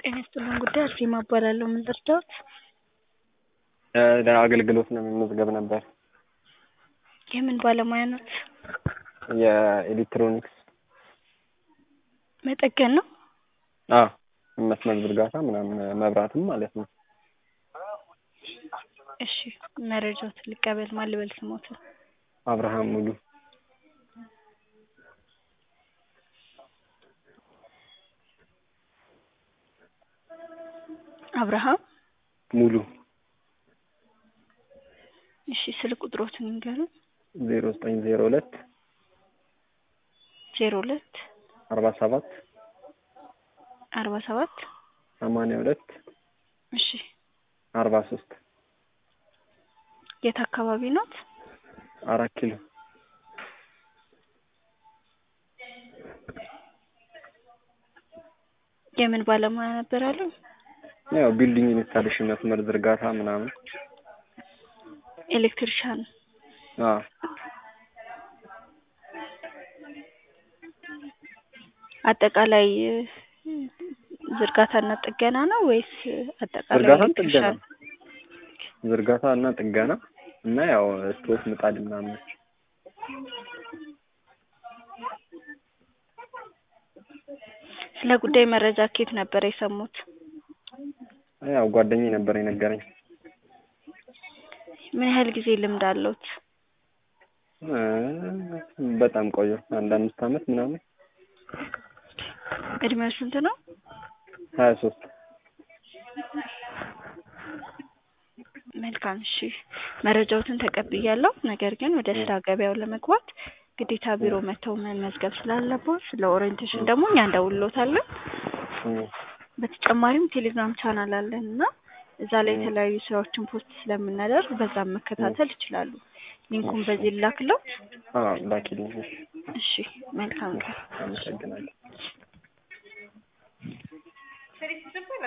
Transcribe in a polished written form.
ጤና ይስጥልኝ ጉዳይ አርሴማ እባላለሁ። ምን ልርዳዎት? ለአገልግሎት ነው መመዝገብ ነበር። የምን ባለሙያ ኖት? የኤሌክትሮኒክስ መጠገን ነው? መስመር ዝርጋታ ምናምን መብራትም ማለት ነው። እሺ መረጃዎት ልቀበል። ማን ልበል ስሞት? አብርሃም ሙሉ። አብርሃም ሙሉ። እሺ ስልክ ቁጥሮትን ንገሩን። 0902 02 47 47 82 እሺ 43 የት አካባቢ ኖት? 4 ኪሎ። የምን ባለሙያ ነበር ያለው? ያው ቢልዲንግ ኢንስታሌሽን መስመር ዝርጋታ ምናምን። ኤሌክትሪሻን። አጠቃላይ ዝርጋታና ጥገና ነው ወይስ አጠቃላይ ኤሌክትሪሻን? ዝርጋታና ጥገና እና ያው ስቶቭ ምጣድ ምናምን። ስለ ጉዳይ መረጃ ከየት ነበር የሰሙት? ያው ጓደኛዬ ነበር የነገረኝ። ምን ያህል ጊዜ ልምድ አለዎት? በጣም ቆየሁ። 5 አመት ምናምን። እድሜው ስንት ነው? 23። መልካም እሺ፣ መረጃዎትን ተቀብያለሁ። ነገር ግን ወደ ስራ ገበያው ለመግባት ግዴታ ቢሮ መተው መመዝገብ ስላለበት ስለ ኦሪንቴሽን ደግሞ እኛ እንደውልዎታለን። በተጨማሪም ቴሌግራም ቻናል አለን እና እዛ ላይ የተለያዩ ስራዎችን ፖስት ስለምናደርግ በዛም መከታተል ይችላሉ። ሊንኩን በዚህ ላክለው። ላኪልኝ። እሺ መልካም። አመሰግናለሁ።